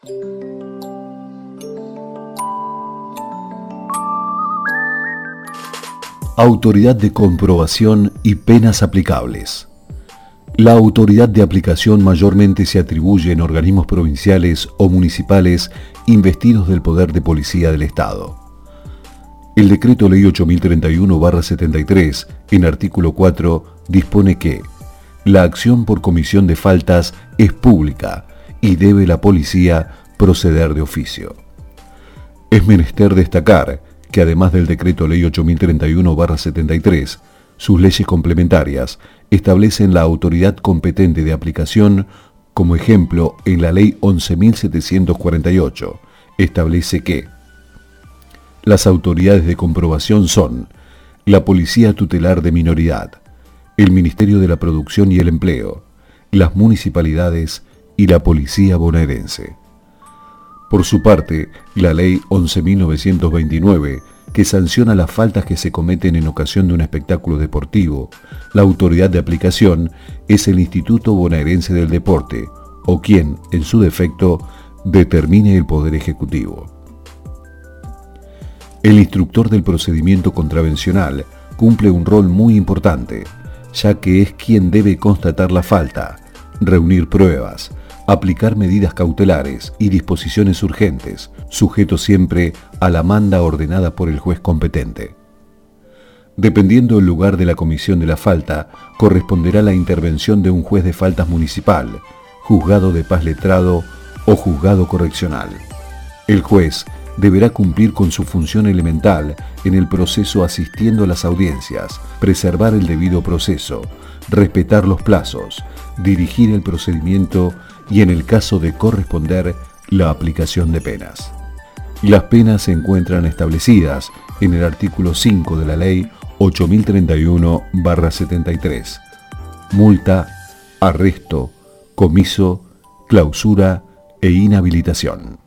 Autoridad de comprobación y penas aplicables. La autoridad de aplicación mayormente se atribuye en organismos provinciales o municipales investidos del poder de policía del Estado. El Decreto Ley 8031/73, en artículo 4, dispone que la acción por comisión de faltas es pública y debe la policía proceder de oficio. Es menester destacar que además del Decreto Ley 8031/73, sus leyes complementarias establecen la autoridad competente de aplicación. Como ejemplo, en la Ley 11.748 establece que las autoridades de comprobación son la Policía Tutelar de Minoridad, el Ministerio de la Producción y el Empleo, las municipalidades y la Policía Bonaerense. Por su parte, la Ley 11.929, que sanciona las faltas que se cometen en ocasión de un espectáculo deportivo, la autoridad de aplicación es el Instituto Bonaerense del Deporte, o quien, en su defecto, determine el Poder Ejecutivo. El instructor del procedimiento contravencional cumple un rol muy importante, ya que es quien debe constatar la falta, reunir pruebas, aplicar medidas cautelares y disposiciones urgentes, sujeto siempre a la manda ordenada por el juez competente. Dependiendo el lugar de la comisión de la falta, corresponderá la intervención de un juez de faltas municipal, juzgado de paz letrado o juzgado correccional. El juez deberá cumplir con su función elemental en el proceso asistiendo a las audiencias, preservar el debido proceso, respetar los plazos, dirigir el procedimiento y, en el caso de corresponder, la aplicación de penas. Las penas se encuentran establecidas en el artículo 5 de la Ley 8031/73. Multa, arresto, comiso, clausura e inhabilitación.